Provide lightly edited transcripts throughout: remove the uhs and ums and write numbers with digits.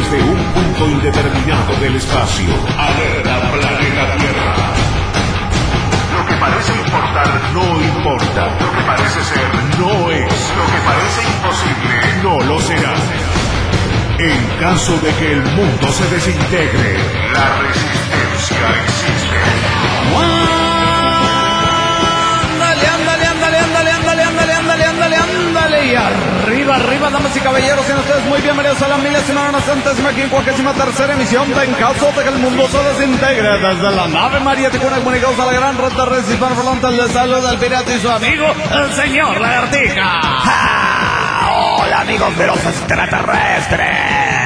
desde un punto indeterminado del espacio. Alerta planeta Tierra. Lo que parece importar no importa. Lo que parece ser no es. Lo que parece imposible no lo será. En caso de que el mundo se desintegre, la resistencia existe. Ándale, y arriba, damas y caballeros, sean ustedes muy bienvenidos a la 1093ª emisión de En caso de que el mundo se desintegre, desde la nave mariática comunicados a la gran red de redes hispanoparlantes. Les saluda el pirata y su amigo, el señor Lagartica. Hola amigos de los extraterrestres.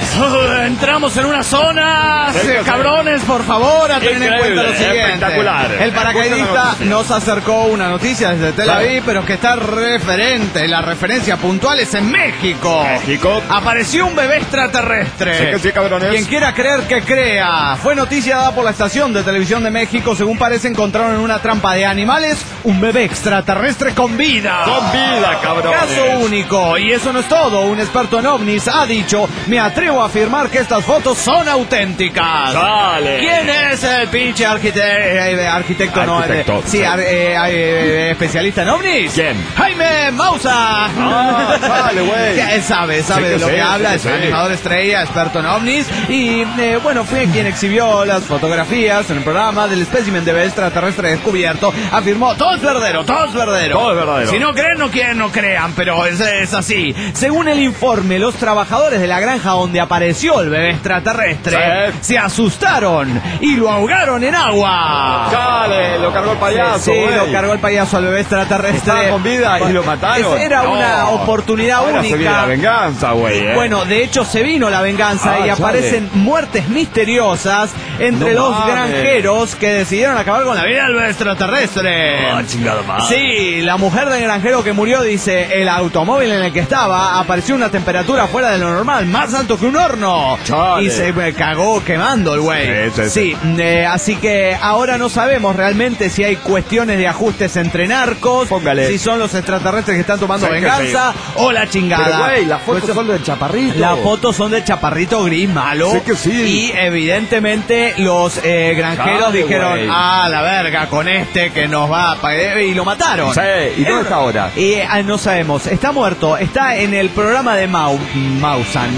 Entramos en una zona, cabrones, por favor, a tener en cuenta lo siguiente. Espectacular. El paracaidista nos acercó una noticia desde Tel Aviv, pero que está referente. La referencia puntual es en México. Apareció un bebé extraterrestre. Sí que sí, cabrones. Quien quiera creer que crea. Fue noticia dada por la estación de televisión de México. Según parece, encontraron en una trampa de animales un bebé extraterrestre con vida. Con vida, cabrones. Caso único. Y eso no es todo. Un experto en ovnis ha dicho: me atrevo a afirmar que estas fotos son auténticas. Dale. ¿Quién es el pinche arquitecto? No, sí, especialista en ovnis. ¿Quién? Jaime Maussan. Dale, güey. Él sabe de lo que habla, es animador estrella, experto en ovnis. Y bueno, fue quien exhibió las fotografías en el programa del espécimen de bebé extraterrestre descubierto. Afirmó: todo es verdadero. Todo es verdadero. Si no creen, no crean, pero es así. Según el informe, los trabajadores de la granja donde apareció el bebé extraterrestre se asustaron y lo ahogaron en agua. Dale, lo cargó el payaso. Sí, lo cargó el payaso al bebé extraterrestre. Estaba con vida y lo mataron. Era una oportunidad única. Se viene la venganza, güey. Bueno, de hecho se vino la venganza y aparecen muertes misteriosas entre los granjeros que decidieron acabar con la vida del bebé extraterrestre. Chingada madre. Sí, la mujer del granjero que murió dice: el automóvil en el que estaba apareció una temperatura fuera de lo normal, más alto que un horno. Chale. Y se cagó quemando el güey. Sí, así que ahora no sabemos realmente si hay cuestiones de ajustes entre narcos. Póngale. Si son los extraterrestres que están tomando venganza o la chingada. Pero güey, las fotos son del chaparrito. Las fotos son del chaparrito gris malo. Sí que sí. Y evidentemente los granjeros dijeron: la verga con este que nos va a pagar. Y lo mataron. Sí. ¿Y dónde está ahora? No sabemos. Está muerto. Está en el programa de Maussan.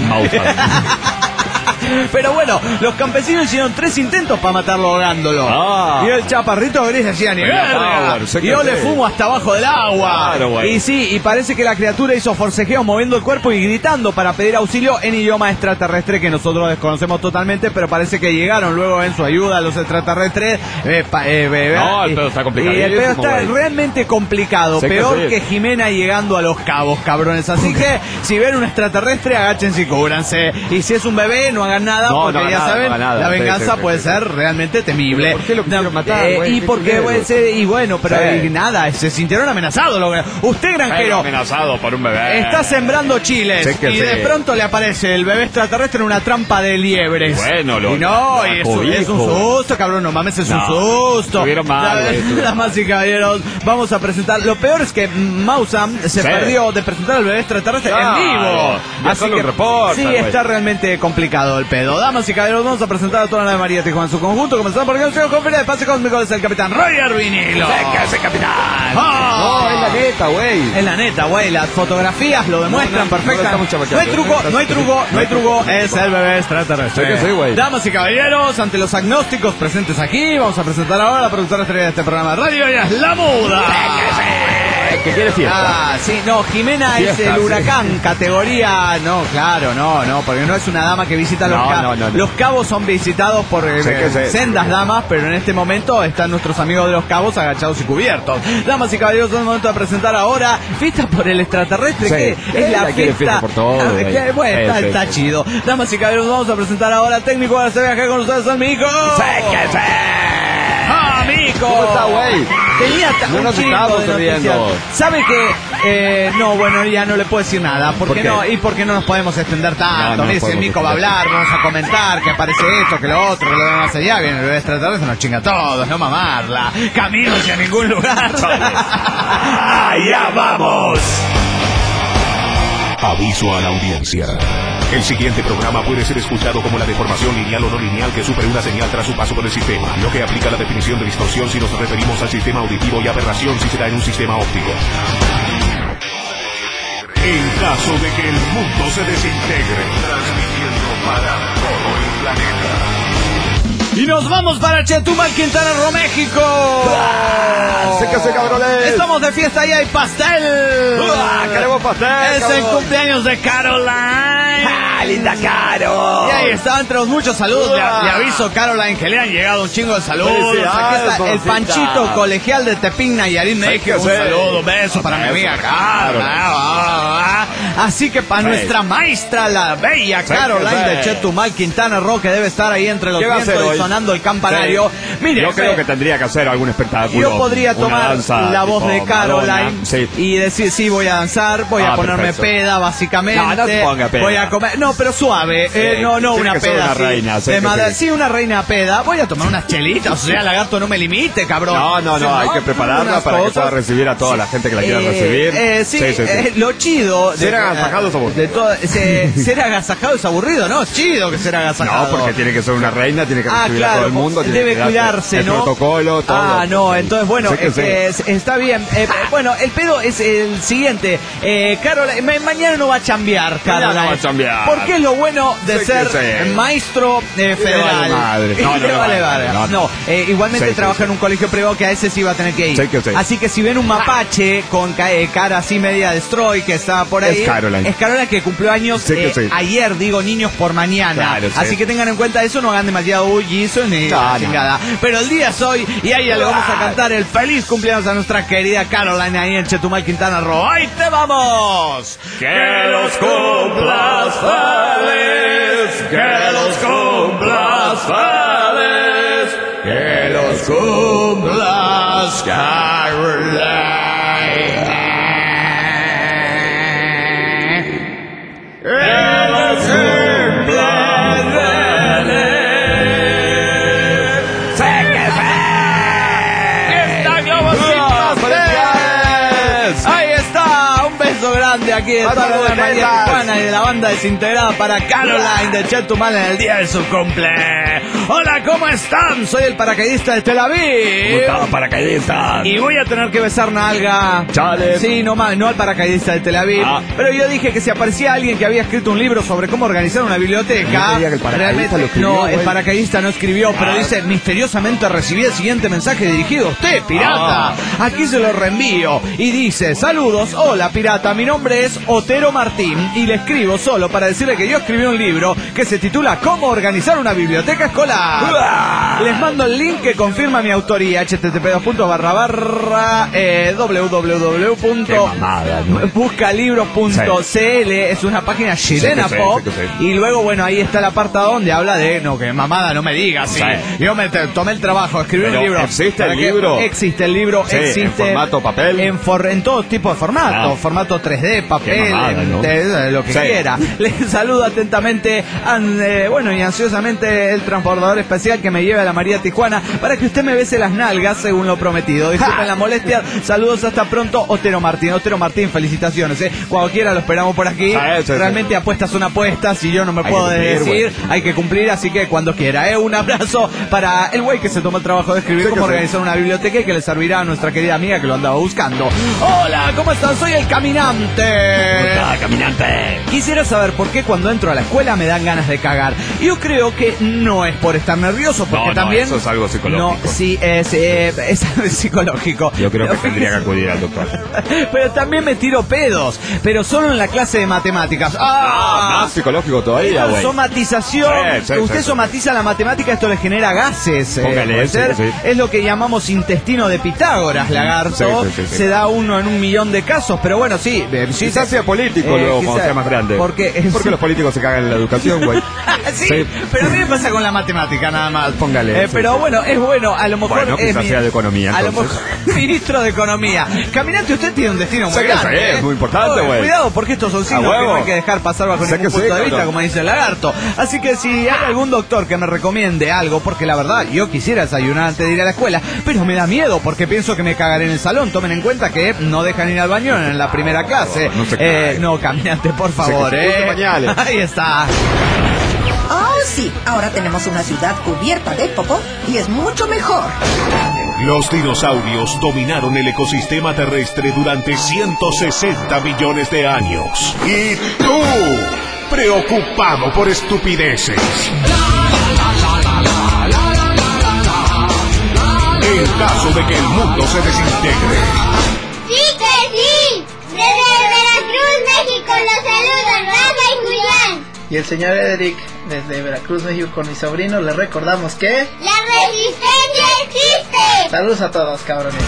Pero bueno, los campesinos hicieron 3 intentos para matarlo ahogándolo. Y el chaparrito gris decía: ni verga. Yo le fumo hasta abajo del agua. Claro, y sí, y parece que la criatura hizo forcejeos moviendo el cuerpo y gritando para pedir auxilio en idioma extraterrestre que nosotros desconocemos totalmente, pero parece que llegaron luego en su ayuda los extraterrestres. El pedo está complicado. Y el pedo está realmente complicado. Peor que Jimena llegando a Los Cabos, cabrones. Así que si ven un extraterrestre, agáchense y cúbranse. Y si es un bebé, no hagan nada, porque ya saben, la venganza puede ser realmente temible. ¿Por qué lo quisieron matar, güey? Y porque, nada, se sintieron amenazados. Usted, granjero, amenazado por un bebé. Está sembrando chiles y de pronto le aparece el bebé extraterrestre en una trampa de liebres. Bueno, es un susto, cabrón, no mames, es un susto. Estuvieron mal. Damas y caballeros, vamos a presentar. Lo peor es que Maussan se perdió de presentar al bebé extraterrestre en vivo. Así que está realmente complicado el pedo. Damas y caballeros, vamos a presentar a toda la María Tijuana en su conjunto. Comenzamos por el señor conferencia de pase cósmico, es el capitán Roger Vinilo. ¡Ese capitán! No, es la neta, güey. Es la neta, güey. Las fotografías lo demuestran perfectamente. No hay truco, es el bebé extraterrestre. Sí, güey. Damas y caballeros, ante los agnósticos presentes aquí, vamos a presentar ahora a la productora estrella de este programa de radio, ella es La Muda. ¿Qué quiere fiesta? Jimena es el huracán, categoría. No, claro, no, porque no es una dama que visita los cabos. No. Los cabos son visitados por sendas damas, pero en este momento están nuestros amigos de los cabos agachados y cubiertos. Damas y caballeros, es el momento de presentar ahora Fiesta por el Extraterrestre, que es la fiesta por todo. Bueno, está chido. Damas y caballeros, vamos a presentar ahora al técnico de la acá con ustedes, al Mico. Mico. ¿Cómo está, güey? Tenía no nos estamos riendo. ¿Sabe que ya no le puedo decir nada? ¿Por qué no? Y porque no nos podemos extender tanto. Mire, si el Mico va a hablar, vamos a comentar que aparece esto, que lo otro, que lo demás allá. Viene el bebé extraterrestre, nos chinga a todos, no mamarla. Camino hacia ningún lugar. ¡Allá vamos! Aviso a la audiencia. El siguiente programa puede ser escuchado como la deformación lineal o no lineal que sufre una señal tras su paso por el sistema, lo que aplica la definición de distorsión si nos referimos al sistema auditivo y aberración si se da en un sistema óptico. En caso de que el mundo se desintegre, transmitiendo para todo el planeta. Y nos vamos para Chetumal, Quintana Roo, México. ¡Séquese, cabrones! Estamos de fiesta y hay pastel. ¡Queremos pastel! Es el cumpleaños de Caroline. ¡Linda Caro! Y ahí está, entre los muchos saludos. Le aviso, Caroline, que le han llegado un chingo de saludos. Aquí está el Panchito Colegial de Tepic, Nayarit, México. Un saludo, un beso para mi amiga Caroline. Así que para nuestra maestra, la bella Caroline de Chetumal, Quintana Roo, que debe estar ahí entre los vientos y sonando el campanario. Mire, yo creo que tendría que hacer algún espectáculo. Yo podría tomar la voz de Caroline y decir, sí, voy a danzar, voy a ponerme peda, básicamente. No se ponga peda. Voy a comer, no, pero suave, no una peda. Una reina, sí, una reina peda. Voy a tomar unas chelitas, o sea, lagarto, no me limite, cabrón. No, hay que prepararla para que pueda recibir a toda la gente que la quiera recibir. Sí. Lo chido. Ser agasajado es aburrido. Ser agasajado es aburrido, ¿no? Es chido que ser agasajado. No, porque tiene que ser una reina, tiene que recibir a todo el mundo. Debe cuidarse, el ¿no? protocolo, todo. No, entonces, bueno, está bien. Bueno, el pedo es el siguiente. Caroline, mañana no va a chambear, Caroline. No va a chambear. Porque es lo bueno de ser maestro federal. No, igualmente trabaja en un colegio privado que a ese sí va a tener que ir. Así que si ven un mapache con cara así media destroy que está por ahí, es Caroline que cumplió años ayer, digo, niños por mañana. Así que tengan en cuenta eso, no hagan demasiado bullizo ni chingada. Pero el día es hoy y a ella le vamos a cantar el feliz cumpleaños a nuestra querida Caroline ahí en Chetumal, Quintana Roo. ¡Ahí te vamos! ¡Que los cumplas feliz! ¡Que los cumplas feliz! ¡Que los cumplas, Caroline! ¡Que los cumplas feliz! Grande aquí de toda la María Tijuana y de la banda desintegrada para Caroline de Chetumal en el día de su cumple. Hola, ¿cómo están? Soy el paracaidista de Tel Aviv. Paracaidista. Y voy a tener que besar nalga. Chale. Sí, no al paracaidista de Tel Aviv. Pero yo dije que si aparecía alguien que había escrito un libro sobre cómo organizar una biblioteca. El paracaidista no escribió, pero dice: misteriosamente recibí el siguiente mensaje dirigido a usted, pirata. Aquí se lo reenvío. Y dice: saludos, hola pirata, mi nombre es Otero Martín y le escribo solo para decirle que yo escribí un libro que se titula ¿Cómo organizar una biblioteca escolar? Les mando el link que confirma mi autoría, http://www.buscalibros.cl. Es una página chilena pop. Y luego, bueno, ahí está el apartado donde habla de, que mamada, no me digas. Sí. Yo me tomé el trabajo de escribir un libro. ¿Existe el libro? Existe el libro, existe. ¿En formato papel? En todo tipo de formato. Formato 3D, papel, lo que quiera. Les saludo atentamente, y ansiosamente el transbordador especial que me lleve a la María Tijuana para que usted me bese las nalgas según lo prometido. Disculpen la molestia. Saludos, hasta pronto, Otero Martín. Otero Martín, felicitaciones. Cuando quiera lo esperamos por aquí. Realmente apuestas son apuestas y yo no me puedo decir. Hay que cumplir, así que cuando quiera. Un abrazo para el güey que se tomó el trabajo de escribir cómo organizar una biblioteca y que le servirá a nuestra querida amiga que lo andaba buscando. Hola, ¿cómo están? Soy el Caminante. Hola, Caminante. Quisiera saber por qué cuando entro a la escuela me dan ganas de cagar. Yo creo que no es por estar nervioso, porque también... eso es algo psicológico. No, sí, es psicológico. Yo creo que tendría que acudir al doctor. Pero también me tiro pedos, pero solo en la clase de matemáticas. Más psicológico todavía, güey. Somatización. Usted somatiza la matemática, esto le genera gases. Póngale, es lo que llamamos intestino de Pitágoras, lagarto. Se da uno en 1.000.000 de casos, pero bueno, sí. Quizás sea político luego cuando sea más grande. Porque los políticos se cagan en la educación, güey. Sí, pero a mí me pasa con la matemática nada más. Póngale. Pero bueno, es bueno, a lo mejor... Bueno, quizás sea de economía, a lo mejor, ministro de Economía. Caminante, usted tiene un destino muy grande. Es muy importante, güey. Cuidado, porque estos son signos que no hay que dejar pasar bajo ningún punto de vista, como dice el lagarto. Así que si hay algún doctor que me recomiende algo, porque la verdad, yo quisiera desayunar antes de ir a la escuela, pero me da miedo, porque pienso que me cagaré en el salón. Tomen en cuenta que no dejan ir al baño en la primera clase. no se cae. No, caminante, por favor, pañales. Ahí está. Oh, sí, ahora tenemos una ciudad cubierta de popó y es mucho mejor. Los dinosaurios dominaron el ecosistema terrestre durante 160 millones de años. Y tú, preocupado por estupideces. En caso de que el mundo se desintegre. ¡Sí que sí! Desde Veracruz, México, los saludan Rafa y Julián. Y el señor Edric, desde Veracruz, México, con mi sobrino, le recordamos que... ¡La resistencia existe! Saludos a todos, cabrones.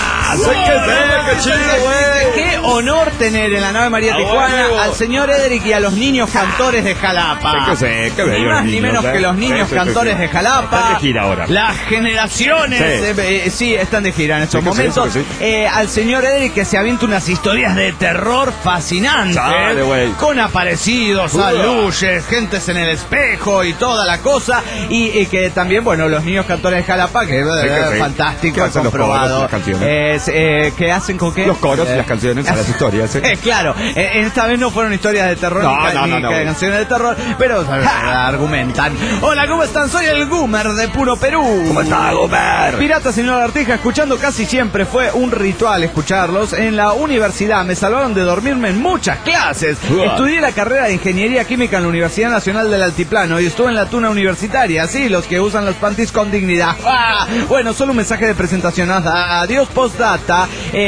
¡Qué chido, güey! Qué honor tener en la nave María Tijuana al señor Edric y a los niños cantores de Jalapa. Qué Ni más ni menos que los niños cantores de Jalapa. Están de gira ahora. Las generaciones, sí, están de gira en estos momentos. Al señor Edric que se avienta unas historias de terror fascinantes. Con aparecidos, aluches, gentes en el espejo y toda la cosa. Y que también, bueno, los niños cantores de Jalapa, que es fantástico, comprobado. ¿Qué hacen con qué? Los coros y las canciones a las historias. Claro, esta vez no fueron historias de terror ni canciones de terror, pero argumentan. Hola, ¿cómo están? Soy el Gumer de Puro Perú. ¿Cómo está, Gumer? Pirata Señor Artija, escuchando casi siempre. Fue un ritual escucharlos. En la universidad me salvaron de dormirme en muchas clases. Estudié la carrera de Ingeniería Química en la Universidad Nacional del Altiplano y estuve en la tuna universitaria. Sí, los que usan los panties con dignidad. Bueno, solo un mensaje de presentación. Adiós, postdata.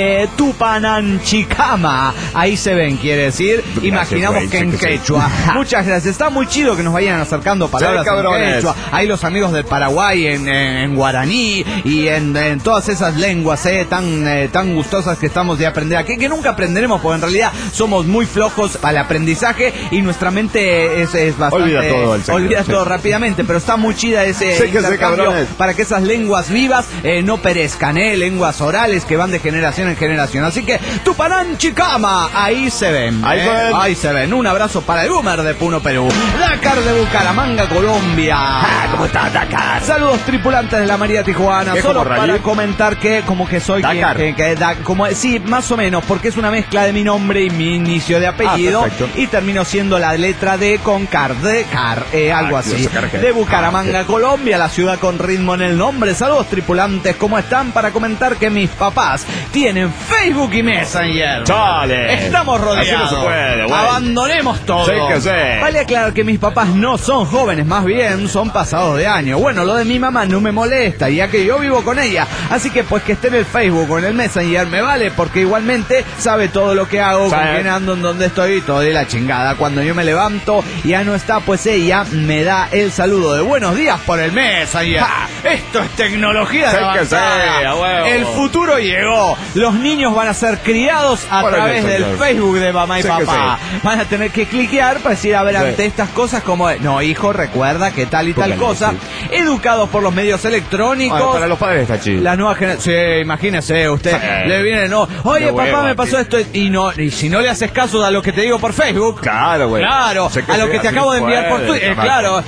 Tupananchikama. Ahí se ven, quiere decir. Gracias, imaginamos que en quechua. Muchas gracias. Está muy chido que nos vayan acercando palabras en quechua. Hay los amigos del Paraguay en guaraní y en todas esas lenguas tan gustosas que estamos de aprender aquí, que nunca aprenderemos porque en realidad somos muy flojos para el aprendizaje y nuestra mente es bastante... Olvida todo rápidamente, pero está muy chida ese intercambio para que esas lenguas vivas no perezcan, lenguas orales que van de generación en generación. Así que Tupananchikama, ahí se ven. Ahí se ven. Un abrazo para el Gumer de Puno, Perú. Dakar de Bucaramanga, Colombia. ¿Cómo está Dakar? Saludos tripulantes de la María Tijuana. Solo para comentar que como que soy Dakar. Sí, más o menos, porque es una mezcla de mi nombre y mi inicio de apellido y termino siendo la letra D con car, algo así. De Bucaramanga, Colombia, la ciudad con ritmo en el nombre. Saludos tripulantes, ¿cómo están? Para comentar que mis papás tienen Facebook y Messenger. ¡Chale! Estamos rodeados. Así no se puede, güey. Abandonemos todo. Sí que sí. Vale aclarar que mis papás no son jóvenes, más bien son pasados de año. Bueno, lo de mi mamá no me molesta, ya que yo vivo con ella. Así que pues que esté en el Facebook o en el Messenger me vale, porque igualmente sabe todo lo que hago, con quién ando, en dónde estoy y todo de la chingada. Cuando yo me levanto y ya no está, pues ella me da el saludo de buenos días por el Messenger. Esto es tecnología de avanzada. El futuro llegó. Los niños van a ser criados a través del Facebook de mamá y papá. Van a tener que cliquear para decir, a ver, ante estas cosas como... No, hijo, recuerda que tal y tal cosa. Educados por los medios electrónicos. Para los padres está chido. La nueva generación... Sí, imagínese, usted le viene, oye, papá, me pasó esto. Y si no le haces caso a lo que te digo por Facebook... Claro, güey. Claro, a lo que te acabo de enviar por Twitter.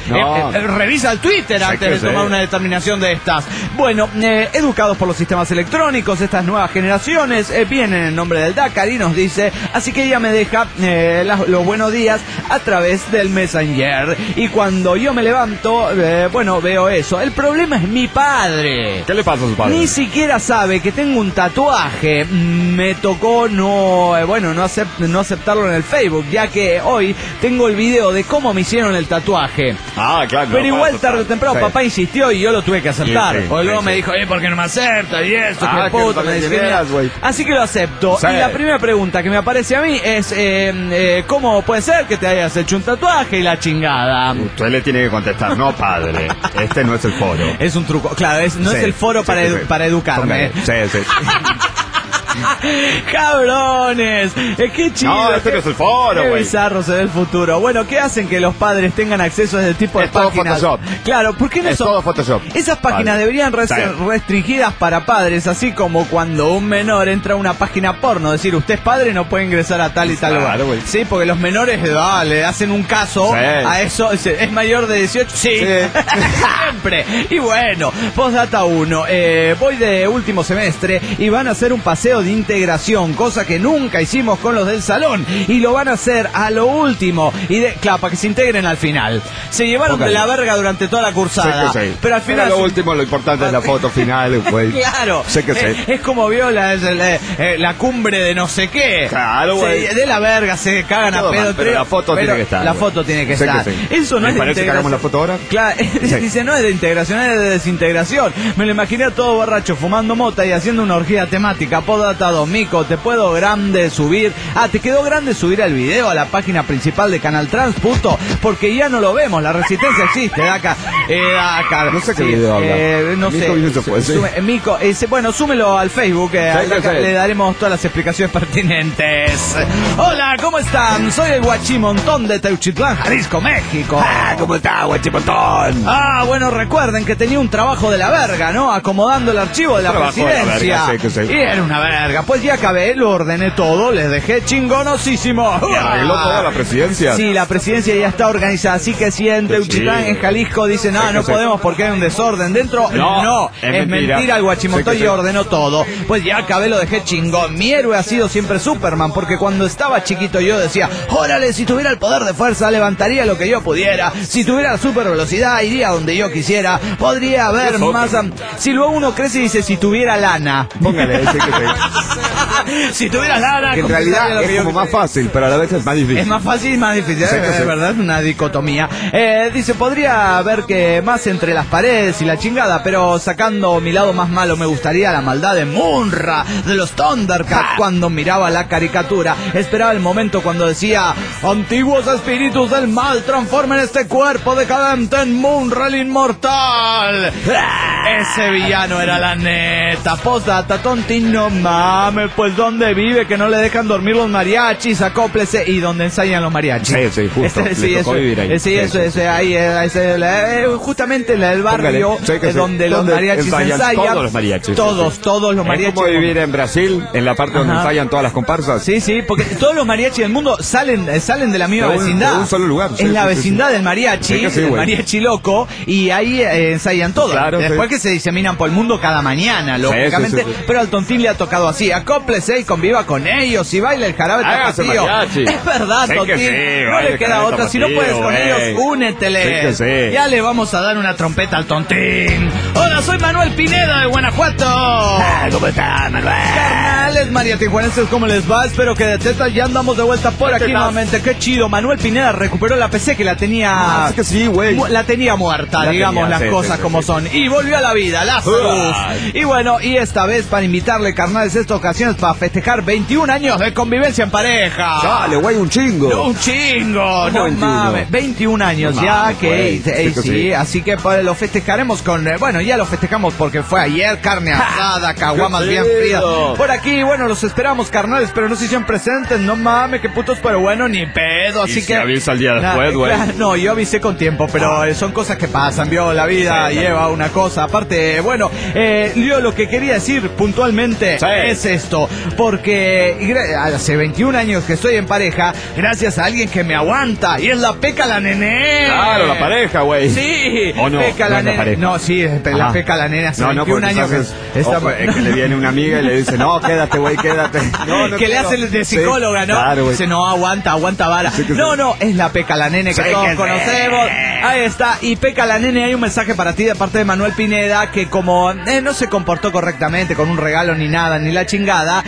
Revisa el Twitter antes de tomar una determinación de estas. Bueno, educados por los sistemas electrónicos, estas nuevas generaciones vienen en nombre del Dakar y nos dice, así que ella me deja los buenos días a través del Messenger. Y cuando yo me levanto, veo eso. El problema es mi padre. ¿Qué le pasa a su padre? Ni siquiera sabe que tengo un tatuaje. Me tocó no aceptarlo en el Facebook, ya que hoy tengo el video de cómo me hicieron el tatuaje. Claro. Pero igual tarde o temprano papá insistió y yo lo tuve que aceptar. O luego me dijo, ¿por qué no me aceptas? Y eso, qué puto, me dice, así que lo acepto. Y la primera pregunta que me aparece a mí es, ¿cómo puede ser que te hayas hecho un tatuaje y la chingada? Usted le tiene que contestar, no, padre, este no es el foro. Es un truco, claro, no es el foro para educarme. Sí. ¡Cabrones! ¡Qué chido! No, este no es el foro, ¡Qué güey! bizarro se ve el futuro! Bueno, ¿qué hacen que los padres tengan acceso a ese tipo de páginas? Photoshop. Claro, ¿por qué no es son? todo Photoshop. Esas páginas deberían ser restringidas para padres, así como cuando un menor entra a una página porno, decir, usted es padre, no puede ingresar a tal y tal lugar. Güey. Sí, porque los menores le hacen un caso a eso. ¿Es mayor de 18? Sí. Siempre. Y bueno, postdata 1. Voy de último semestre y van a hacer un paseo de integración, cosa que nunca hicimos con los del salón, y lo van a hacer a lo último, claro, para que se integren al final. Se llevaron de la verga durante toda la cursada, sí. pero al final... Lo último, lo importante es la foto final, güey. Claro, sé que es como vio la cumbre de no sé qué. Claro, güey. De la verga se cagan todo a pedo. Pero la foto tiene que estar. La foto tiene que estar. Eso no es de parece que hagamos la foto ahora? Claro, dice, no es de integración, es de desintegración. Me lo imaginé a todo borracho fumando mota y haciendo una orgía temática. Podata Mico, te puedo grande subir. ¿Te quedó grande subir el video a la página principal de Canal Trans, puto? Porque ya no lo vemos, la resistencia existe, Daca. No sé qué video habla. No sé. Mico, bueno, súmelo al Facebook, le daremos todas las explicaciones pertinentes. Hola, ¿cómo están? Soy el Guachimontón de Teuchitlán, Jalisco, México. ¿Cómo está, Guachimontón? Bueno, recuerden que tenía un trabajo de la verga, ¿no? Acomodando el archivo de la presidencia. Sí. Y era una verga. Pues ya acabé, lo ordené todo, les dejé chingonosísimo. ¿Arregló toda la presidencia? Sí, la presidencia ya está organizada, así que si en Teuchitlán, en Jalisco, dicen, no podemos porque hay un desorden dentro. No, es mentira, el Guachimontón ya ordenó todo. Pues ya acabé, lo dejé chingón. Mi héroe ha sido siempre Superman, porque cuando estaba chiquito yo decía, órale, si tuviera el poder de fuerza, levantaría lo que yo pudiera. Si tuviera super velocidad, iría donde yo quisiera. Podría haber más... Si luego uno crece y dice, si tuviera lana. Póngale, si tuviera lana... Que en realidad es como más fácil, pero a la vez es más difícil. Es más fácil y más difícil, es verdad, es una dicotomía. Dice, podría haber que más entre las paredes y la chingada, pero sacando mi lado más malo, me gustaría la maldad de Munra, de los Thundercats. Cuando miraba la caricatura, esperaba el momento cuando decía, antiguos espíritus del mal, transformen este cuerpo decadente en Munra el inmortal. Ese villano era la neta. Postdata, tontín, no mames, pues ¿dónde vive que no le dejan dormir los mariachis? Acóplese. ¿Y dónde ensayan los mariachis? Sí, justo. Le tocó vivir ahí. Justamente en el barrio donde los mariachis ensayan. Todos los mariachis. Todos los mariachis. Es como vivir en Brasil, en la parte donde ensayan todas las comparsas. Sí, porque todos los mariachis del mundo salen de la misma vecindad. De un solo lugar. Es la vecindad del mariachi, el mariachi loco, y ahí ensayan todo. Claro, después que se diseminan por el mundo cada mañana, lógicamente. Pero al Tontín le ha tocado así, acóplese y conviva con ellos y baila el jarabe tapatío. Es verdad, Tontín, no le queda otra. Si no puedes con ellos, únetele. Ya le vamos a dar una trompeta al Tontín. Hola, soy Manuel Pineda de Guanajuato. ¿Cómo está, Manuel? Carnales mariatijuanenses, ¿cómo les va? Espero que de tetas ya andamos de vuelta por aquí nuevamente. Qué chido, Manuel Pineda recuperó la PC que la tenía... es que sí, güey. La tenía muerta, digamos las cosas como son. Y volvió a la vida, la salud. Y bueno, y esta vez para invitarle, carnales, esta ocasión es para festejar 21 años de convivencia en pareja. Dale, güey, un chingo. No, un chingo, no mames. 21 años ya, que sí, así que lo festejaremos con... bueno, ya lo festejamos porque fue ayer, carne asada, caguamas bien frías. Por aquí, bueno, los esperamos, carnales, pero no se hicieron presentes, no mames, qué putos, pero bueno, ni pedo, así que... avisa al día después, güey. No, yo avisé con tiempo, pero son cosas que pasan, vio, la vida lleva una cosa. Aparte, bueno, yo lo que quería decir puntualmente es esto, porque hace 21 años que estoy en pareja, gracias a alguien que me aguanta, y es la Peca la Nene. Claro, la pareja, güey. Sí, ¿O no? Peca la Nene. No, sí, la Peca la Nene hace 21 años. Es que le viene una amiga y le dice, no, quédate, güey, quédate. Que le hace de psicóloga, ¿no? Claro, dice, no, aguanta vara. No, es la Peca la Nene que todos conocemos. Ahí está, y Peca la Nene, hay un mensaje para ti de parte de Manuel Pineda, que como no se comportó correctamente con un regalo ni nada, ni la chingada,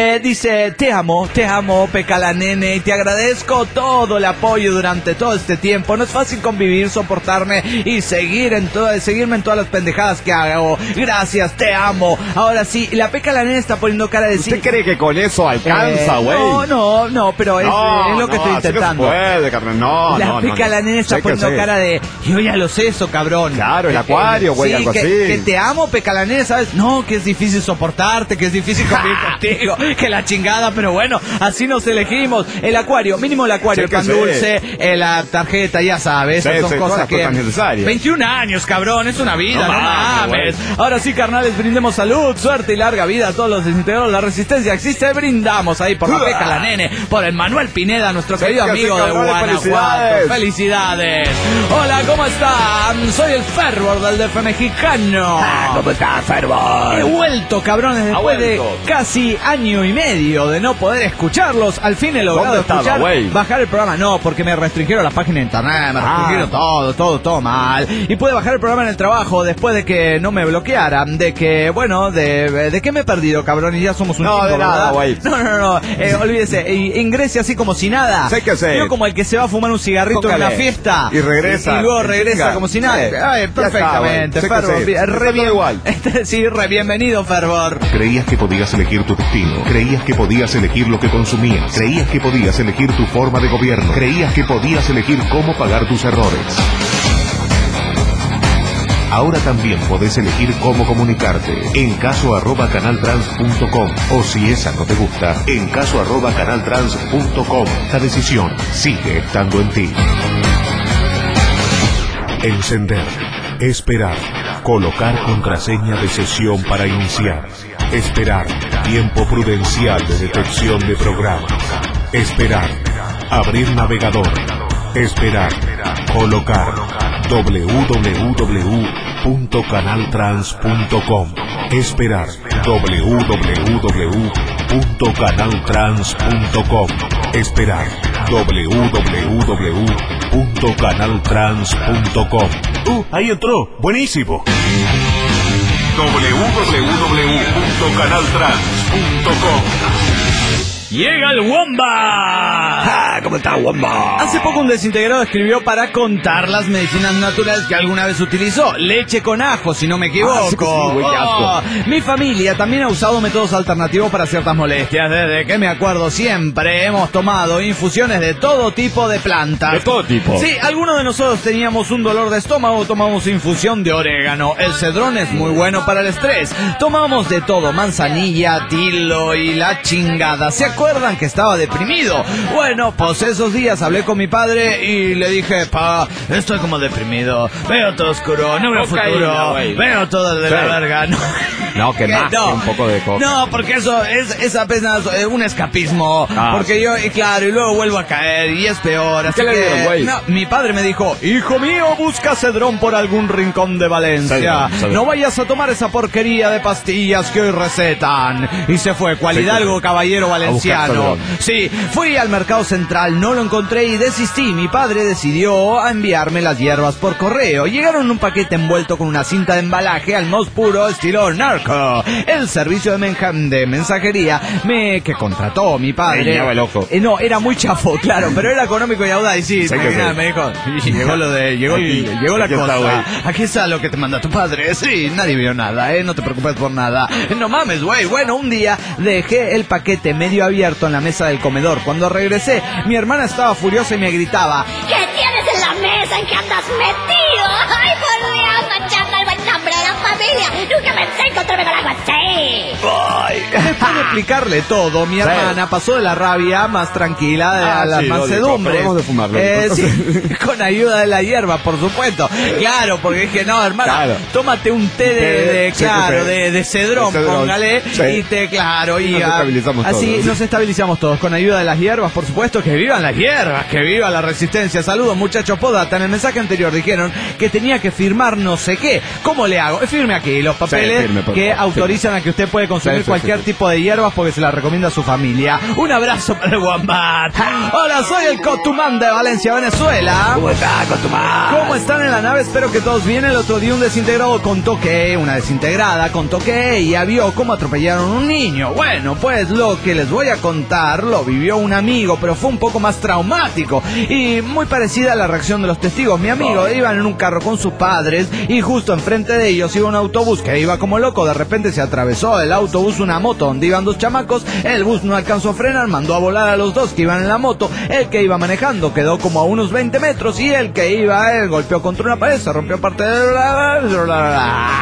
dice, te amo, Peca la Nene, y te agradezco todo el apoyo durante todo este tiempo. No es fácil convivir, soportarme y seguirme en todas las pendejadas que hago. Gracias, te amo. Ahora sí, la Peca la Nene está poniendo cara de decir... ¿Usted cree que con eso alcanza, güey? No, pero es lo que estoy intentando. No puede, carnal, la Peca la Nene está poniendo cara de, yo ya lo sé eso, cabrón. Claro, el acuario, güey, algo así. Que te amo, Peca la Nene, ¿sabes? No, que es difícil soportarte, que es difícil convivir contigo, que la chingada, pero bueno, así nos elegimos. El acuario, mínimo el acuario, el pan dulce, la tarjeta, ya sabes, son cosas que... 21 años, cabrón, es una vida, no mames. Ahora sí, carnales, brindemos salud, suerte y larga vida a todos los desintegrados. La resistencia existe, brindamos ahí por la Peca la Nene, por el Manuel Pineda, nuestro querido amigo de Guanajuato. Felicidades. Hola, ¿cómo están? Soy el Fervor del DF mexicano. ¿Cómo estás, Fervor? He vuelto, cabrones, después de casi año y medio de no poder escucharlos. Al fin he logrado escuchar, bajar el programa. No, porque me restringieron las páginas de internet, me restringieron todo mal. Y pude bajar el programa en el trabajo después de que no me bloquearan. De que, bueno, de que me he perdido, cabrón, y ya somos un No, chico, de nada, güey. No. Olvídese, ingrese así como si nada. Sé que sé. No como el que se va a fumar un cigarrito en la fiesta. Y regresa. Y luego regresa como si nada. Ay, perfectamente, Fervor. Igual. Sí, bienvenido, Fervor. Creías que podías elegir tu destino. Creías que podías elegir lo que consumías. Creías que podías elegir tu forma de gobierno. Creías que podías elegir cómo pagar tus errores. Ahora también podés elegir cómo comunicarte. En caso@canaltrans.com. O si esa no te gusta, en caso@canaltrans.com. La decisión sigue estando en ti. Encender. Esperar. Colocar contraseña de sesión para iniciar. Esperar. Tiempo prudencial de detección de programas. Esperar. Abrir navegador. Esperar. Colocar. www.canaltrans.com. Esperar. www.canaltrans.com. Esperar. www.canaltrans.com. Ahí entró. Buenísimo. www.canaltrans.com. ¡Llega el Womba! ¿Cómo está, Womba? Hace poco un desintegrado escribió para contar las medicinas naturales que alguna vez utilizó. Leche con ajo, si no me equivoco. Mi familia también ha usado métodos alternativos para ciertas molestias. Desde que me acuerdo siempre hemos tomado infusiones de todo tipo de plantas. ¿De todo tipo? Sí, algunos de nosotros teníamos un dolor de estómago, tomamos infusión de orégano. El cedrón es muy bueno para el estrés. Tomamos de todo, manzanilla, tilo y la chingada. ¿Se acuerdan que estaba deprimido? Bueno, pues esos días hablé con mi padre y le dije: pa, estoy como deprimido, veo todo oscuro, no veo futuro, veo todo de la verga. No, que más, un poco de coca. No, porque eso es apenas un escapismo. Porque yo, y claro, y luego vuelvo a caer y es peor. Así ¿Qué le dieron, güey? No, mi padre me dijo: hijo mío, busca cedrón por algún rincón de Valencia. Cedrón. No vayas a tomar esa porquería de pastillas que hoy recetan. Y se fue, cual Hidalgo, caballero valenciano. Sí, fui al mercado central, no lo encontré y desistí. Mi padre decidió enviarme las hierbas por correo. Llegaron en un paquete envuelto con una cinta de embalaje al más puro estilo narco. El servicio de mensajería que contrató mi padre. No, era muy chafo, claro, pero era económico y audaz. Y sí, me dijo, llegó la cosa. Aquí está lo que te manda tu padre. Sí, nadie vio nada, no te preocupes por nada. No mames, güey. Bueno, un día dejé el paquete medio abierto en la mesa del comedor. Cuando regresé, mi hermana estaba furiosa y me gritaba: ¿qué tienes en la mesa? ¿En qué andas metido? ¡Ay, por Dios, manchando el buen nombre de la familia! ¡Nunca pensé encontrarme con algo así! Después de explicarle todo, mi hermana pasó de la rabia más tranquila a la mansedumbre. Podemos de fumarlo. Sí, con ayuda de la hierba, por supuesto. Claro, porque dije: no, hermana, tómate un té de cedrón, póngale, y nos estabilizamos todos con ayuda de las hierbas, por supuesto. Que vivan las hierbas, que viva la resistencia. Saludos, muchachos. Podata, en el mensaje anterior dijeron que tenía que firmar no sé qué. ¿Cómo le hago? Firme aquí los papeles que autorizan a que usted puede consumir cualquier tipo de hierbas, porque se la recomienda a su familia. Un abrazo para el Wombat. Hola, soy el Cotumán de Valencia, Venezuela. ¿Cómo está, Cotumán? ¿Cómo están en la nave? Espero que todos bien. El otro día una desintegrada contó que ella vio cómo atropellaron a un niño. Bueno, pues lo que les voy a contar lo vivió un amigo, pero fue un poco más traumático y muy parecida a la reacción de los testigos. Mi amigo iba en un carro con sus padres y justo enfrente de ellos iba un autobús que iba como loco. De repente se atravesó el autobús una moto donde iban dos chamacos. El bus no alcanzó a frenar, mandó a volar a los dos que iban en la moto. El que iba manejando quedó como a unos 20 metros y el que iba golpeó contra una pared, se rompió parte de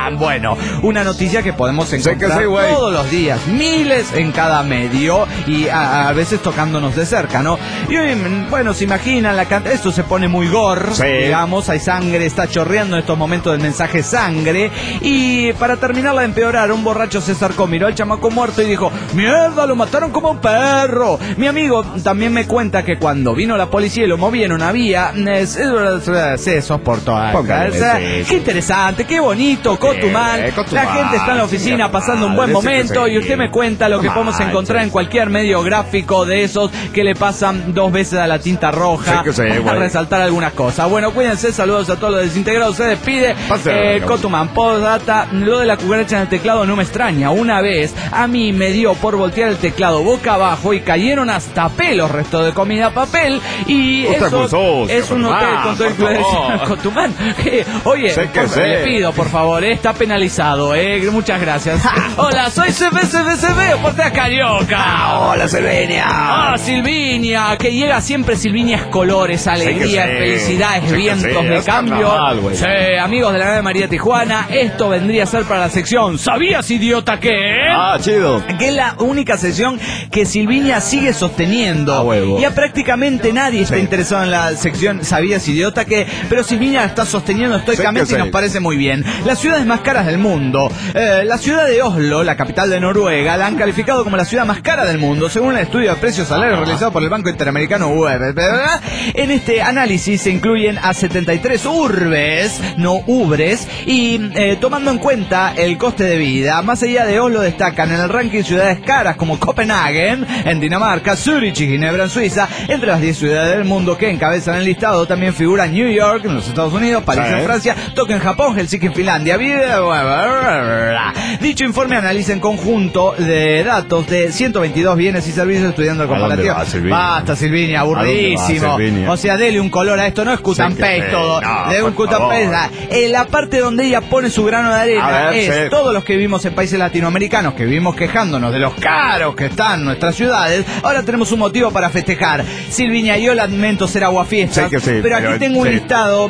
Cotumán. Bueno, una noticia que podemos encontrar todos los días, miles en cada medio y a veces tocándonos de cerca, ¿no? Y bueno, se imaginan, esto se pone muy gore, digamos, hay sangre, está chorreando en estos momentos el mensaje sangre. Y para terminarla de empeorar, un borracho se acercó, miró al chamaco muerto y dijo: ¡mierda, lo mataron como un perro! Mi amigo también me cuenta que cuando vino la policía y lo movieron, había sesos por toda la Qué interesante, qué bonito, Cotumán. La gente está en la oficina pasando un buen momento y usted me cuenta lo que podemos encontrar en cualquier medio gráfico de esos que le pasan 2 veces a la tinta roja para resaltar algunas cosas. Bueno, cuídense, saludos a todos los desintegrados, se despide Cotumán. Postdata, lo de la cucaracha en el teclado no me extraña. Una vez a mí me dio por voltear el teclado boca abajo y cayeron hasta pelos, resto de comida, papel, y eso es un hotel con todo incluido. Cotumán, oye, le pido por favor, está penalizado, muchas gracias. Hola, soy CB, Portea Carioca. Hola, Silvinia. Silvinia, que llega siempre. Silvinia es colores, alegría, felicidades, vientos de cambio. Amigos de la nave María Tijuana, esto vendría a ser para la sección ¿sabías, idiota, qué? Chido. Que es la única sección que Silvinia sigue sosteniendo. Ya prácticamente nadie está interesado en la sección ¿sabías, idiota, qué? Pero Silvinia la está sosteniendo estoicamente y nos parece muy bien. Las ciudades más caras del mundo. La ciudad de Oslo, la capital de Noruega, la han calificado como la ciudad más cara del mundo, según el estudio de precios salarios realizado por el Banco Interamericano Web. En este análisis se incluyen a 73 urbes, no ubres, y tomando en cuenta el coste de vida, más allá de Oslo destacan en el ranking ciudades caras como Copenhagen, en Dinamarca, Zurich y Ginebra, en Suiza. Entre las 10 ciudades del mundo que encabezan el listado también figuran New York, en los Estados Unidos, París en Francia, Tokio en Japón, Helsinki en Finlandia. Dicho informe analiza en conjunto de datos de 122 bienes y servicios estudiando el comparativo. Basta, Silvinia, aburridísimo. O sea, dele un color a esto, no es cut and paste todo. De un cut and paste. La parte donde ella pone su grano de arena es todos los que vivimos en países latinoamericanos, que vivimos quejándonos de los caros que están nuestras ciudades. Ahora tenemos un motivo para festejar. Silvinia, yo lamento ser aguafiestas, pero aquí tengo un listado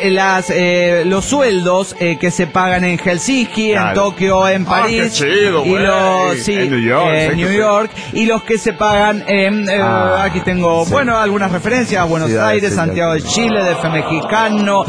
de los sueldos que se pagan en Helsinki, en Tokio, en París, chido, y en New York, y los que se pagan en aquí tengo algunas referencias: Buenos Aires, Santiago de Chile, DF mexicano.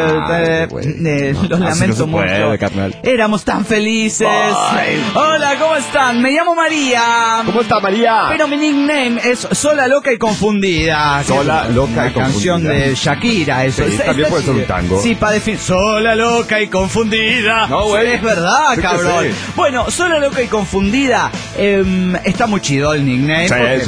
Los lamento mucho. Éramos tan felices. Hola, ¿cómo están? Me llamo María. ¿Cómo está, María? Pero mi nickname es Sola, Loca y Confundida. Sola, Loca y Confundida. Canción de Shakira. Eso. También puede ser un tango. Sí, para definir. Sola, Loca y Confundida. No, güey. Es verdad, cabrón. Bueno, Sola, Loca y Confundida. Está muy chido el nickname.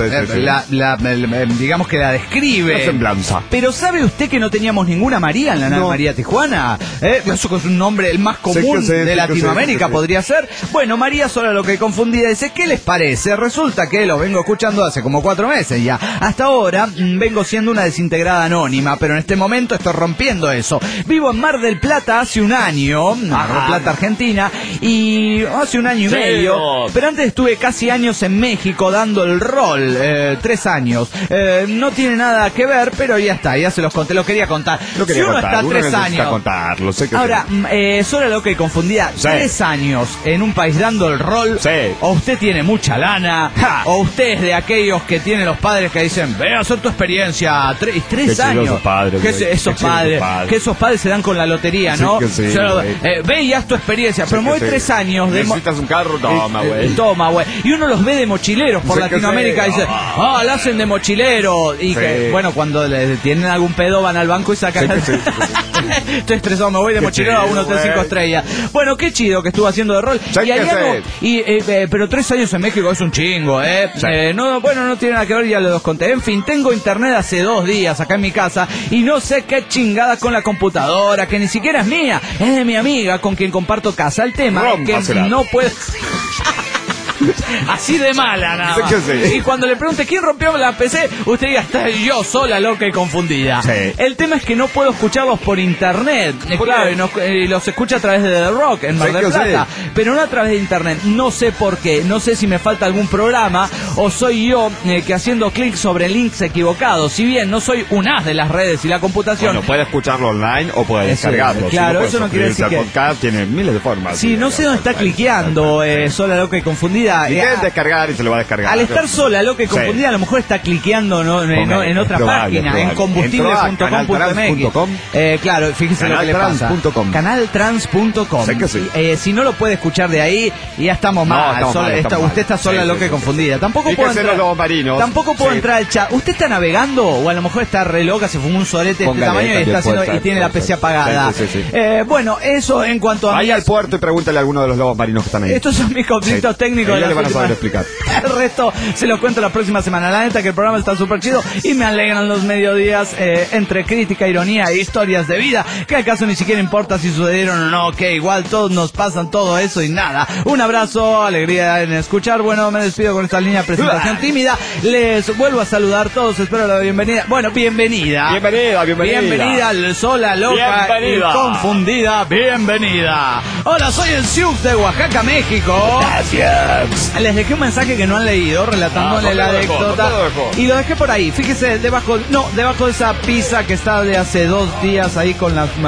Digamos que la describe. La semblanza. Pero ¿sabe usted que no teníamos ninguna María en la nave María Tijuana? Eso es un nombre el más común de Latinoamérica, podría ser. Bueno, María Sola, Loca y Confundida dice: ¿qué les parece? Resulta que lo vengo escuchando hace como 4 meses ya. Hasta ahora vengo siendo una desintegrada anónima, pero en este momento estoy rompiendo eso. Vivo en Mar del Plata hace un año, Mar del Plata, Argentina, y hace un año y medio. Pero antes estuve casi años en México dando el rol, 3 años. No tiene nada que ver, pero ya está, ya se los conté, lo quería contar. Si uno está 3 años. Contarlo, sé que ahora, Sola, Loca y Confundida, 3 años en un país dando el rol, o usted tiene mucha lana, o usted es de aquellos que tienen los padres que dicen: ve a hacer tu experiencia. 3 años. Que esos padres se dan con la lotería, ¿no? Ve y haz tu experiencia. Pero me voy 3 años. ¿Necesitas un carro? Toma, güey. Toma, güey. Y uno los ve de mochileros por Latinoamérica y dice: la hacen de mochilero. Y que, bueno, cuando le tienen algún pedo van al banco y sacan. Estoy estresado, me voy de mochilero a 1 hotel 5 estrellas. Bueno, qué chido que estuvo haciendo de rol. Pero 3 años en México es un chingo, no tiene nada que ver, ya los conté. En fin, tengo internet hace 2 días acá en mi casa y no sé qué chingada con la computadora, que ni siquiera es mía, es de mi amiga con quien comparto casa. El tema es que no puedo... Así de mala, nada más. Y cuando le pregunte quién rompió la PC, usted diga, está yo sola, loca y confundida. Sí. El tema es que no puedo escucharlos por internet. Claro, y los escucho a través de The Rock en Mar del Plata, pero no a través de internet. No sé por qué. No sé si me falta algún programa o soy yo que haciendo clic sobre links equivocados. Si bien no soy un as de las redes y la computación. Bueno, puede escucharlo online o puede descargarlo. Claro, si no eso no quiere decir que... podcast tiene miles de formas. Sí, no sé dónde está cliqueando, sola, loca y confundida. Y quieren descargar y se lo va a descargar. Al estar sola, loca y confundida, a lo mejor está cliqueando en otra página, en combustible.com.mx. Claro, fíjese lo que le pasa. Canaltrans.com. Sé que sí. Si no lo puede escuchar de ahí, ya estamos mal. Usted está sola, loca y confundida. Tampoco puedo entrar al chat. ¿Usted está navegando? O a lo mejor está re loca, se fumó un solete de este tamaño y tiene la PC apagada. Bueno, eso en cuanto a... Vaya al puerto y pregúntale a alguno de los lobos marinos que están ahí. Estos son mis conflictos técnicos. Ya le van a saber explicar. El resto se los cuento la próxima semana. La neta que el programa está súper chido y me alegran los mediodías entre crítica, ironía e historias de vida, que acaso ni siquiera importa si sucedieron o no, que igual todos nos pasan todo eso y nada. Un abrazo, alegría en escuchar. Bueno, me despido con esta línea de presentación tímida. Les vuelvo a saludar a todos, espero la bienvenida. Bueno, bienvenida. Bienvenida al sola, loca y confundida. Bienvenida. Hola, soy el Siux de Oaxaca, México. Gracias. Les dejé un mensaje que no han leído, relatándole la anécdota. Y lo dejé por ahí. Fíjese, debajo de esa pizza que está de hace 2 días ahí con las...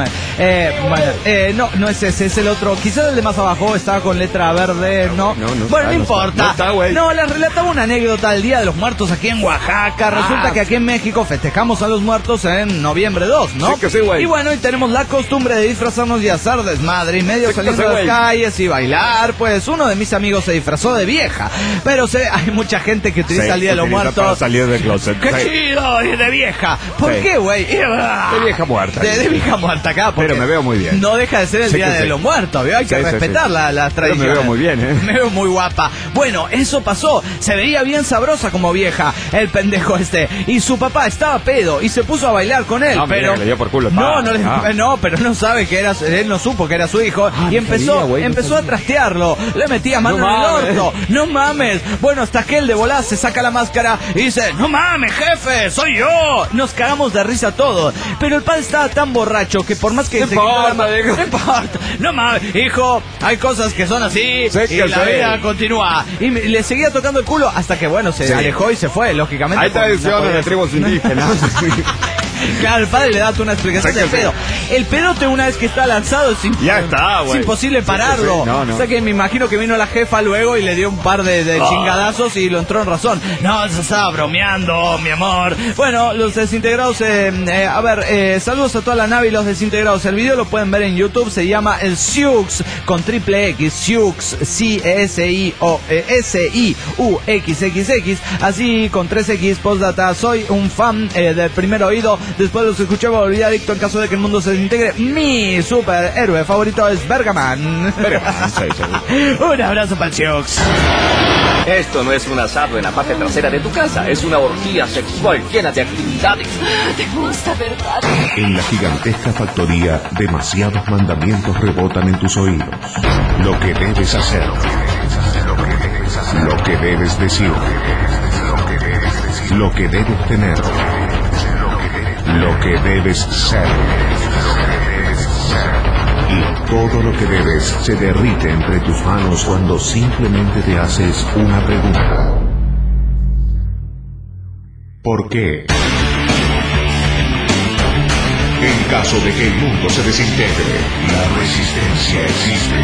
no es ese, es el otro. Quizás el de más abajo estaba con letra verde, ¿no? Bueno, no importa. No, les relataba una anécdota del Día de los Muertos aquí en Oaxaca. Resulta que aquí en México festejamos a los muertos en noviembre 2, ¿no? Sí que sí, güey. Y bueno, y tenemos la costumbre de disfrazarnos y hacer desmadre y medio saliendo a las calles y bailar. Pues uno de mis amigos se disfrazó de vieja. Pero hay mucha gente que utiliza el Día de los Muertos para salir del closet. ¡Qué chido! Y de vieja. ¿Por qué, güey? De vieja muerta. De vieja muerta acá. Pero me veo muy bien. No deja de ser el Día de los Muertos, ¿vio? Hay que respetar las tradiciones. Pero me veo muy bien, ¿eh? Me veo muy guapa. Bueno, eso pasó. Se veía bien sabrosa como vieja, el pendejo este. Y su papá estaba pedo y se puso a bailar con él. Pero le dio por culo. No, pero no sabe que era, él no supo que era su hijo. Y empezó a trastearlo. Le metía mano en el orto. No mames. Bueno, hasta que él de volada se saca la máscara y dice, no mames, jefe, soy yo. Nos cagamos de risa todos. Pero el padre estaba tan borracho que por más que no importa. No mames, hijo, hay cosas que son así y la vida continúa. Y le seguía tocando el culo hasta que, bueno, se alejó y se fue, lógicamente. Hay tradiciones de tribus indígenas. Claro, el padre le da una explicación del pedo. El pedote una vez que está lanzado es imposible pararlo. O sea que me imagino que vino la jefa luego y le dio un par de chingadazos y lo entró en razón. No, se estaba bromeando, mi amor. Bueno, los desintegrados, saludos a toda la nave y los desintegrados. El video lo pueden ver en YouTube, se llama el Siux con triple X, Siux, SIUXXX, así con 3X, postdata. Soy un fan del primer oído. Después los escuché, volví adicto en caso de que el mundo se desintegre. Mi superhéroe favorito es Bergaman. Un abrazo para el Siux. Esto no es un asado en la parte trasera de tu casa, es una orgía sexual llena de actividades. Te gusta, ¿verdad? En la gigantesca factoría, demasiados mandamientos rebotan en tus oídos. Lo que debes hacer, lo que debes decir, lo que debes tener, lo que debes ser. Y todo lo que debes se derrite entre tus manos cuando simplemente te haces una pregunta. ¿Por qué? En caso de que el mundo se desintegre, la resistencia existe.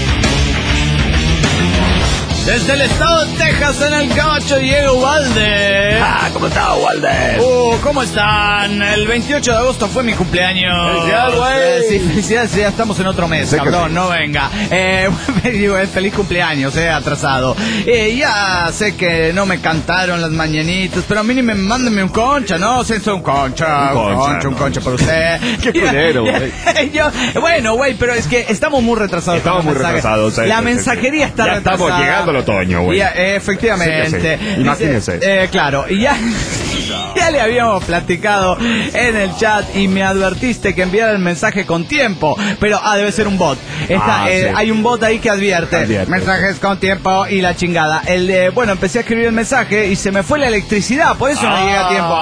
Desde el estado de Texas, en el Cabacho, Diego Valde. ¿Cómo está, Valde? ¿Cómo están? El 28 de agosto fue mi cumpleaños. Felicidades, güey. Sí, felicidades, ya estamos en otro mes, cabrón, no venga. Feliz cumpleaños, atrasado. Ya sé que no me cantaron las mañanitas, pero a mí ni me mándenme un concha, ¿no? Sí, un concha para usted. Qué culero, güey. Bueno, güey, pero es que estamos muy retrasados. La mensajería está retrasada. Estamos llegando al otoño, güey. Efectivamente. Sí. Imagínense. Claro, y ya... Ya le habíamos platicado en el chat y me advertiste que enviara el mensaje con tiempo, pero debe ser un bot. Sí. Hay un bot ahí que advierte. Mensajes con tiempo y la chingada. Bueno, empecé a escribir el mensaje y se me fue la electricidad, por eso no llegué a tiempo.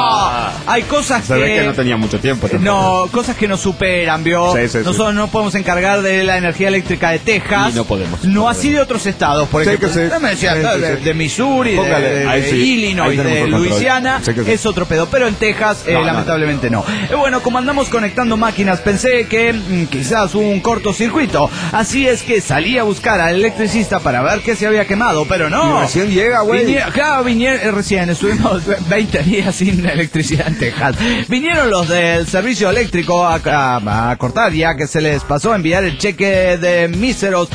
Hay cosas se ve que no tenía mucho tiempo. No, cosas que nos superan, ¿vio? Nosotros no podemos encargar de la energía eléctrica de Texas. Y no podemos. No así de otros estados, por ejemplo. Me decía, de Missouri, de Illinois, de Luisiana, es otro pedo. Pero en Texas, lamentablemente no. Bueno, como andamos conectando máquinas, pensé que quizás hubo un cortocircuito. Así es que salí a buscar al electricista para ver qué se había quemado, pero no. Y recién llega, güey. Claro, recién. Estuvimos 20 días sin electricidad en Texas. Vinieron los del servicio eléctrico a cortar, ya que se les pasó a enviar el cheque de míseros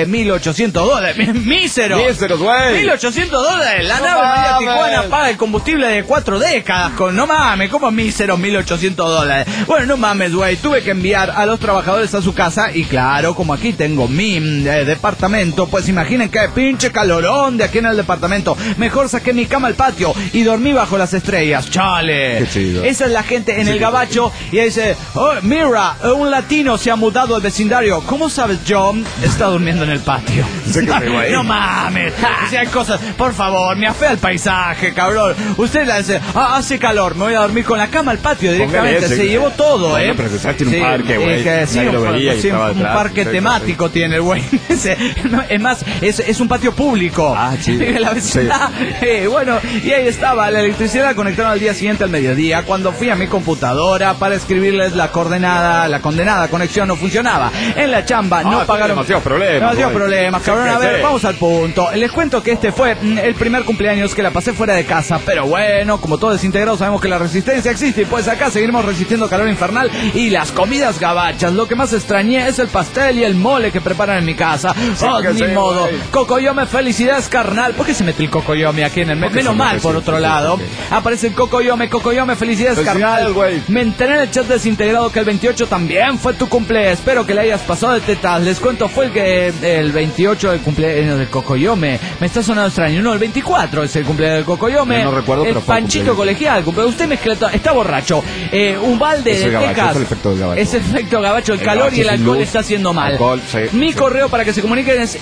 $1,800. ¡Míseros! ¡Míseros, güey! $1,800. La nave María Tijuana paga el combustible de 4 décadas. No mames, ¿cómo míseros $1,800? Bueno, no mames, güey. Tuve que enviar a los trabajadores a su casa y claro, como aquí tengo mi departamento, pues imaginen qué pinche calorón de aquí en el departamento. Mejor saqué mi cama al patio y dormí bajo las estrellas. ¡Chale! Qué chido. Esa es la gente en el gabacho y dice, oh, mira, un latino se ha mudado al vecindario. ¿Cómo sabes, John? Está durmiendo en el patio. No mames. Si hay cosas, por favor, me afea el paisaje, cabrón. Usted le dice, hace calor, me voy a dormir con la cama al patio directamente. Se llevó todo, bueno, pero que tiene un parque, güey. Un parque temático tiene el güey. Es más, es un patio público. Chido. La vecindad. Bueno, y ahí estaba. La electricidad la conectaron al día siguiente al mediodía. Cuando fui a mi computadora para escribirles la condenada conexión no funcionaba. En la chamba no pagaron. Demasiados problemas, cabrón. A ver, vamos al punto. Les cuento que este fue el primer cumpleaños que la pasé fuera de casa. Pero bueno, como todo desintegrado, sabemos que la resistencia existe. Y pues acá seguiremos resistiendo calor infernal y las comidas gabachas. Lo que más extrañé es el pastel y el mole que preparan en mi casa. Ni modo. Cocoyome, felicidades, carnal. ¿Por qué se metió el cocoyome aquí en el medio? Menos mal, por otro lado. Aparece el cocoyome, felicidades, carnal. Me enteré en el chat desintegrado que el 28 también fue tu cumple. Espero que le hayas pasado de tetas. Les cuento, fue el 28 del cumpleaños del cocoyome. Me está sonando extraño. No, el 24 es el cumpleaños del cocoyome. No recuerdo, el pero fue panchito colegial. Usted mezcla, está borracho. Un balde de Texas. Es el efecto gabacho. El calor y el alcohol está haciendo mal. Mi correo para que se comuniquen es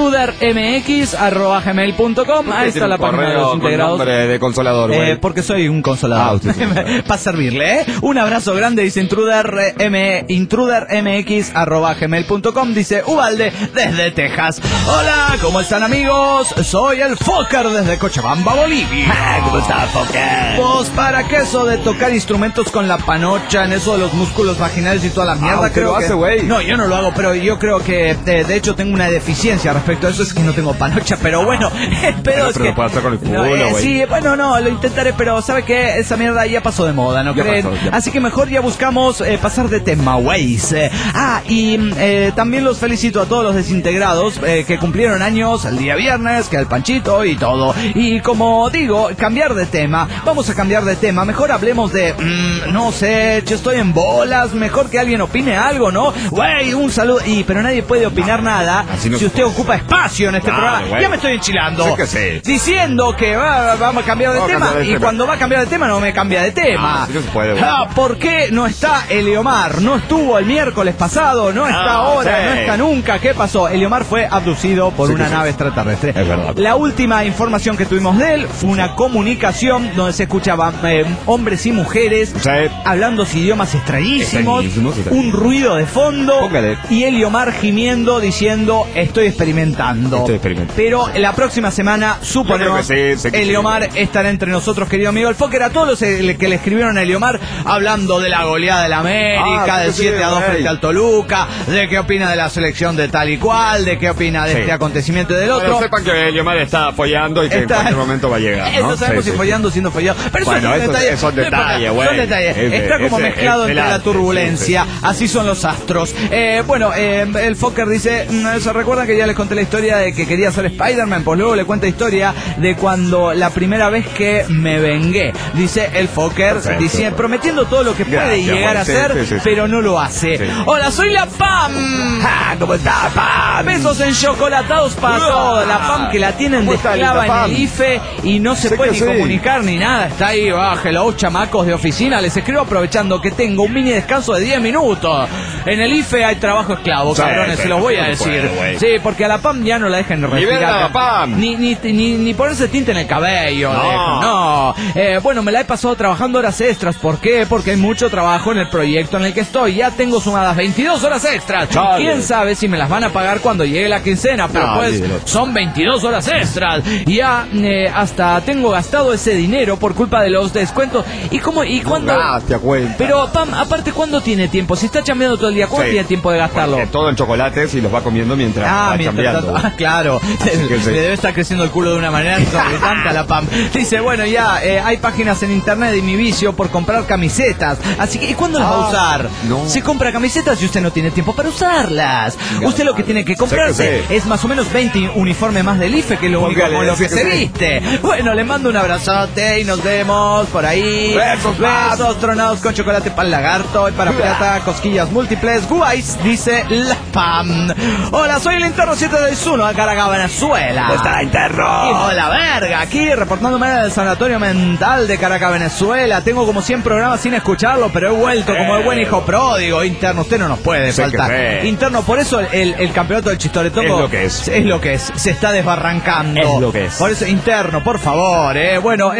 intrudermx@gmail.com. Ahí está la página de los integrados. Nombre de consolador, porque soy un consolador. Para servirle, Un abrazo grande, dice intrudermx@gmail.com. Dice Ubalde desde Texas. Hola, ¿cómo están, amigos? Soy el Fokker desde Cochabamba, Bolivia. ¿Cómo está, Fokker? Pues para que eso de tocar instrumentos con la panocha, en eso de los músculos vaginales y toda la mierda, creo que... No, yo no lo hago, pero yo creo que de hecho tengo una deficiencia respecto a eso, es que no tengo panocha, pero bueno, el pedo es que... lo puedo hacer con el culo, güey. Sí, bueno, no, lo intentaré, pero ¿sabe qué? Esa mierda ya pasó de moda, ¿no creen? Así que mejor ya buscamos pasar de tema, güeyes. También los felicito a todos los desintegrados que cumplieron años el día viernes, que al Panchito y todo. Y como digo, cambiar de tema, vamos a cambiar de tema, mejor hablemos de, no sé, yo estoy en bolas, mejor que alguien opine algo, ¿no? Güey, un saludo, pero nadie puede opinar nada si usted ocupa espacio en este programa. Ya me estoy enchilando. Diciendo que vamos a cambiar de tema, y cuando va a cambiar de tema no me cambia de tema. ¿Por qué no está Eliomar? No estuvo el miércoles pasado, no está ahora, no está nunca. ¿Qué pasó? Eliomar fue abducido por una nave extraterrestre. Es verdad. La última información que tuvimos de él fue una comunicación donde se escuchaban hombres y mujeres hablando idiomas extrañísimos, un ruido de fondo y Eliomar gimiendo diciendo estoy experimentando. Pero la próxima semana suponemos Eliomar estará entre nosotros, querido amigo el Fokker. A todos los que le escribieron a Eliomar hablando de la goleada de la América, del 7-2 frente al Toluca, de qué opina de la selección de tal y cual, de qué opina de este acontecimiento y del otro. Pero sepan que Eliomar está follando y que en cualquier momento va a llegar, ¿no? No sabemos si follando o siendo follado. Pero bueno, son detalles, güey. Son detalles. Está como mezclado entre la turbulencia. Así son los astros. El Fokker dice, ¿se recuerdan que ya les conté la historia de que quería ser Spider-Man? Pues luego le cuenta historia de cuando la primera vez que me vengué. Dice el Fokker, prometiendo todo lo que puede llegar a hacer, pero no lo hace. Hola, soy la Pam. ¿Cómo está, Pam? Besos enchocolatados para todos. La Pam que la tienen de esclava en el IFE y no se puede ni comunicar arrancar ni nada. Está ahí, hello, chamacos de oficina. Les escribo aprovechando que tengo un mini descanso de 10 minutos. En el IFE hay trabajo esclavo, cabrones, se los voy a decir. Sí, porque a la PAM ya no la dejen respirar. Ni ponerse tinte en el cabello. No. Bueno, me la he pasado trabajando horas extras. ¿Por qué? Porque hay mucho trabajo en el proyecto en el que estoy. Ya tengo sumadas 22 horas extras. ¿Quién sabe si me las van a pagar cuando llegue la quincena? Pero pues son 22 horas extras. Ya hasta tengo gastado ese dinero por culpa de los descuentos. ¿Y cuándo? Pero Pam, aparte, ¿cuándo tiene tiempo? Si está chambeando todo el día, ¿cuándo tiene tiempo de gastarlo? Porque todo en chocolates y los va comiendo mientras va chambeando. Claro. Le debe estar creciendo el culo de una manera exorbitante a la Pam. Dice, bueno, ya hay páginas en internet de mi vicio por comprar camisetas. Así que, ¿y cuándo las va a usar? No. Se compra camisetas y usted no tiene tiempo para usarlas. Usted lo que tiene que comprarse es más o menos 20 uniformes más del IFE, que es lo único con lo que se viste. Bueno, le mando un abrazote y nos vemos por ahí. Besos tronados con chocolate para el lagarto y para pirata, cosquillas múltiples. Guays, dice la Pam. Hola, soy el interno 761 de Caracas, Venezuela. ¡Está interno! Hola, verga, aquí reportándome del sanatorio mental de Caracas, Venezuela. Tengo como 100 programas sin escucharlo, pero he vuelto como el buen hijo pródigo. Interno, usted no nos puede faltar. Interno, por eso el campeonato del Chistoretongo es lo que es. Es lo que es. Se está desbarrancando. Es lo que es. Por eso, interno, por favor, Bueno,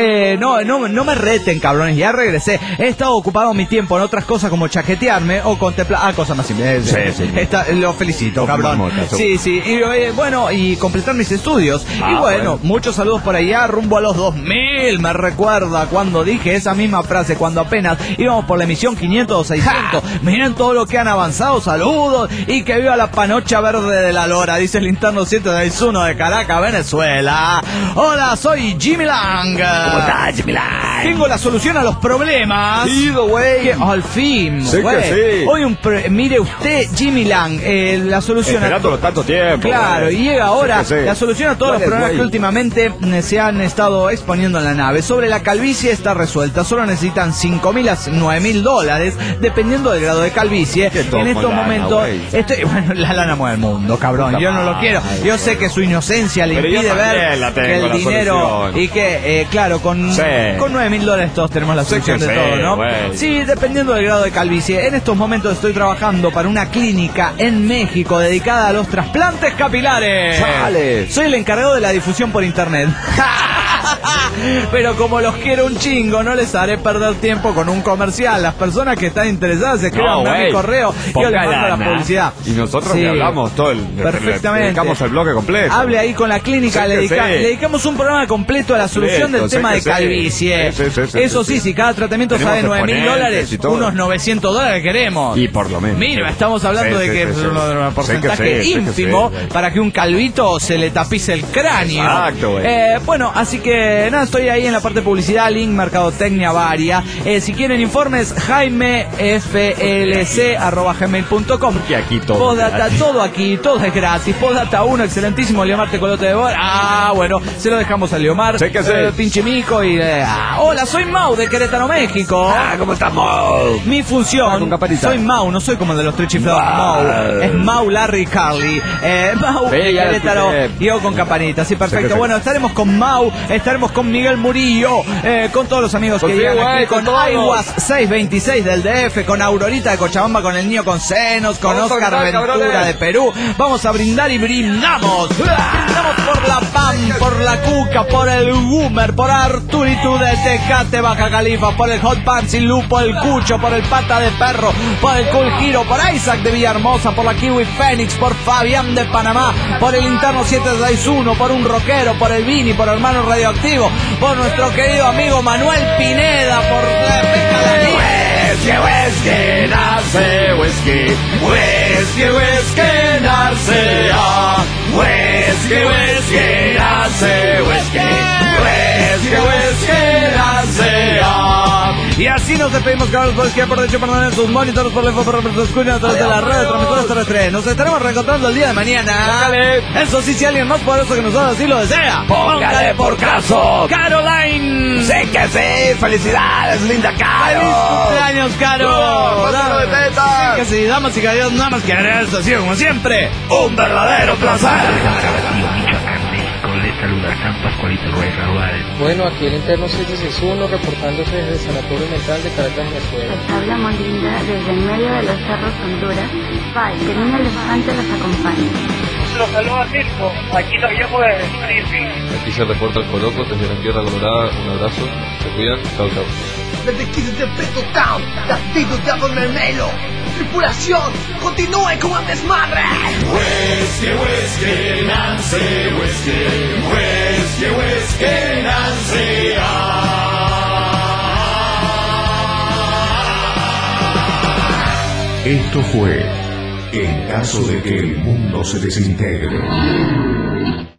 no me reten, cabrones. Ya regresé. He estado ocupado mi tiempo en otras cosas como chaquetearme o contemplar. Cosas más simples. Sí. Lo felicito, cabrón. Sí. Y bueno, y completar mis estudios. Y bueno, muchos saludos por allá, rumbo a los 2000. Me recuerda cuando dije esa misma frase, cuando apenas íbamos por la emisión 500 o 600. Miren todo lo que han avanzado. Saludos. Y que viva la panocha verde de la lora, dice el interno 761 de Caracas, Venezuela. Hola, soy Jimmy Lang. ¿Cómo estás, Jimmy Lang? Tengo la solución a los problemas. güey. Al fin, sí güey. Sí. Hoy mire usted, Jimmy Lang, la solución esperándolo tanto tiempo. Claro, güey. y llega ahora la solución a todos los problemas güey? Que últimamente se han estado exponiendo en la nave. Sobre la calvicie está resuelta. Solo necesitan $5,000 a $9,000, dependiendo del grado de calvicie. En estos momentos, bueno, la lana mueve el mundo, cabrón. Yo no lo quiero. Yo sé que su inocencia le impide ver que el dinero y que, claro, con $9,000 todos tenemos la solución de todo, ¿no? Güey. Sí, dependiendo del grado de calvicie. En estos momentos estoy trabajando para una clínica en México dedicada a los trasplantes capilares. ¡Sale! Soy el encargado de la difusión por internet. Pero como los quiero un chingo, no les haré perder tiempo con un comercial. Las personas que están interesadas escriban a mi correo y yo les mando la publicidad. Y nosotros le hablamos todo perfectamente. Le dedicamos el bloque completo. Hable ahí con la clínica, le dedicamos un programa completo a la solución del tema de calvicie. Eso sí, si cada tratamiento sale $9,000, unos $900 queremos. Y por lo menos. Mira, estamos hablando de que es un porcentaje ínfimo para que un calvito se le tapice el cráneo. Exacto, güey. Bueno, así que nada, estoy ahí en la parte de publicidad, link, mercadotecnia varia. Si quieren informes, jaimeflc@gmail.com. Y aquí todo. Postdata, todo aquí, todo es gratis. Postdata 1, excelentísimo Leomar Tecolote de Bor. Bueno, se lo dejamos a Leomar. Pinche mico y... hola, soy Mau de Querétaro, México. ¿Cómo estás, Mau? Mi función, soy Mau, no soy como el de los tres chiflados. Mau, es Mau, Larry y Carly. Mau de Querétaro, yo con campanita. Sí, perfecto. Bueno, estaremos con Mau, estaremos con Miguel Murillo, con todos los amigos que llegan aquí, con Aiwas 626 del DF, con Aurorita de Cochabamba, con el niño con senos, con Oscar Ventura de Perú. Vamos a brindar y brindamos. Brindamos por la PAM, por la Cuca, por el Gumer, por Arturito de Tecate, Baja Califa, por el Hot Pants y Lupo, el Cucho, por el Pata de Perro, por el Cool Giro, por Isaac de Villahermosa, por la Kiwi Fénix, por Fabián de Panamá, por el Interno 761, por un rockero, por el Vini, por Hermano Radioactivo, por nuestro querido amigo Manuel Pineda, por la Pecadilla. Whisky, nace, whisky, nace, whisky, nace, whisky, nace. Y así nos despedimos, cabros, por izquierda, por derecho, por en sus monitores, por lejos, por su escuela, a través de la red de transmisores terrestres. Nos estaremos reencontrando el día de mañana. Póngale. Eso sí, si alguien más poderoso que nosotros así lo desea, póngale por caso. Caroline. Sí que sí. Felicidades, linda Caro. ¡Feliz cumpleaños, Caro! ¡Dame de tetas! Sí que sí, damas y caballeros, nada más que agregar esto, así como siempre. Un verdadero placer. Radio Michoacán de Coleta. saluda San Pascualito Ruiz Raúl. Bueno, aquí el interno 761 reportándose desde el Sanatorio Mental de Caracas, Venezuela. Les habla Molinda desde en medio de los cerros Honduras. Bye, que Niño Elefante los acompañe. Los saluda Mirko, aquí los llamo desde Springfield. Aquí se reporta el Coloco desde la Tierra Colorada, un abrazo, se cuidan, chao chao. Desde Kids de Peto Town, David de Mermelo. Tripulación, continúe con el desmadre. Whiskey, whiskey, Nancy, whiskey, whiskey, whiskey, Nancy. Esto fue En caso de que el mundo se desintegre.